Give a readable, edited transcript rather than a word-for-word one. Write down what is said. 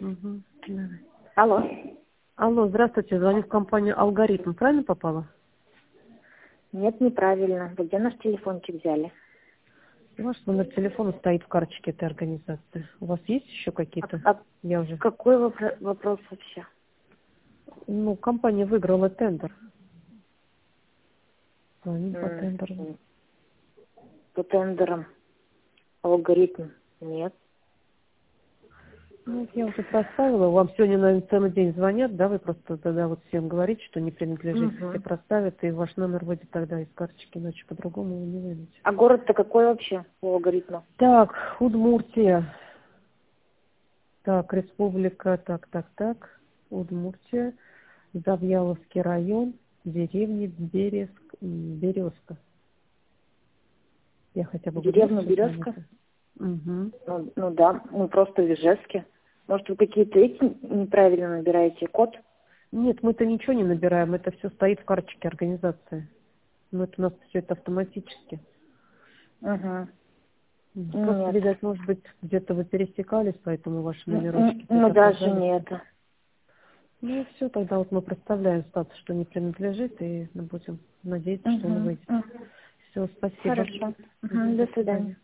Угу. Алло. Алло, здравствуйте, звоню в компанию «Алгоритм». Правильно попала? Нет, неправильно. Вы где наш телефончик взяли? Ваш номер телефона стоит в карточке этой организации. У вас есть еще какие-то? Я уже... Какой вопрос вообще? Ну, компания выиграла тендер. Звоним по тендеру. По тендерам. Алгоритм? Нет. Ну, я уже проставила. Вам сегодня, наверное, целый день звонят, да? Вы просто тогда вот всем говорите, что не принадлежите. Все проставят, и ваш номер выйдет тогда из карточки, иначе по-другому вы не выйдете. А город-то какой вообще у алгоритма? Так, Удмуртия. Так, республика, так. Удмуртия. Завьяловский район, деревня Березка. Я хотя бы Деревня Березка? Угу. Ну да, мы просто в Ижевске. Может, вы какие-то эти неправильно набираете код? Нет, мы-то ничего не набираем, это все стоит в карточке организации. Но это у нас все это автоматически. Угу. Просто, Нет. видать, может быть, где-то вы пересекались, поэтому ваши номерочки. Ну даже не это. Ну и все, тогда вот мы представляем статус, что не принадлежит, и мы будем надеяться, что он выйдет. Все, спасибо. Хорошо. До свидания.